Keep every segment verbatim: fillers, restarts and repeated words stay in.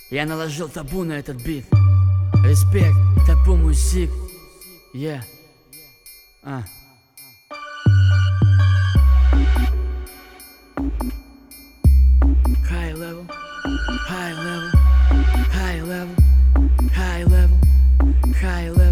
Я наложил табу на этот бит. Респект, табу музик. Yeah. А. High level, high level, high level, high level, high level.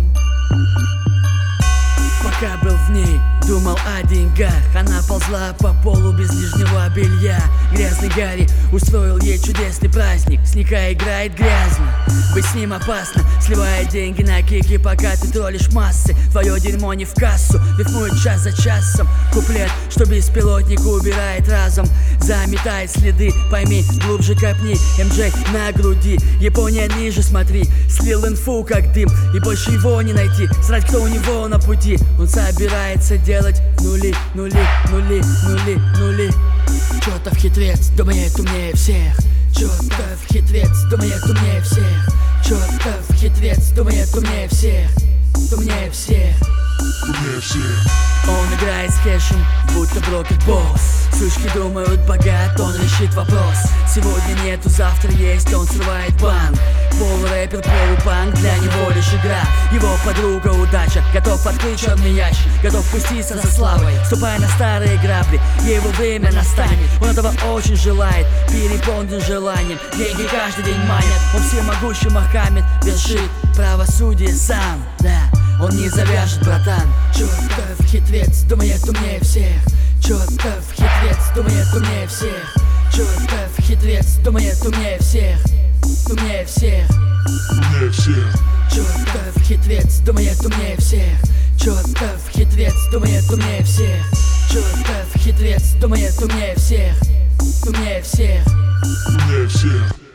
Пока был в ней, думал о деньгах. Она ползла по полу без нижнего белья. Грязный Гарри устроил ей чудесный праздник. Снега играет грязно, быть с ним опасно. Сливая деньги на кики, пока ты троллишь массы. Твое дерьмо не в кассу, рифмует час за часом. Куплет, что беспилотник убирает разом. Заметает следы, пойми, глубже копни. эм джей на груди, Япония ниже смотри. Слил инфу как дым, и больше его не найти. Срать, кто у него на пути. Он собирается делать нули, нули, нули, нули, нули. Чёртов хитрец, думает умнее всех. Чёртов хитрец, думает умнее всех. Чёртов хитрец, думает умнее всех. Умнее всех. Умнее всех. Он играет с кэшем, будто брокет босс. Сучки думают богат, он решит вопрос. Сегодня нету, завтра есть, он срывает банк. Полурэпер, полупанк, для него лишь игра. Его подруга удача, готов открыть черный ящик. Готов пуститься за славой, ступая на старые грабли. Его время настанет, он этого очень желает. Переполнен желанием, деньги каждый день манят. Он всемогущий Мохаммед, вершит правосудие сам, да. Он не завяжет, братан. Чёртов хитрец, думает умнее всех. Чёртов хитрец, думает умнее всех. Чёртов хитрец, думает умнее всех. Умнее всех. Умнее всех. Чёртов хитрец, думает умнее всех. Чёртов хитрец, думает умнее всех. Чёртов хитрец, думает умнее всех. Умнее всех. Умнее всех.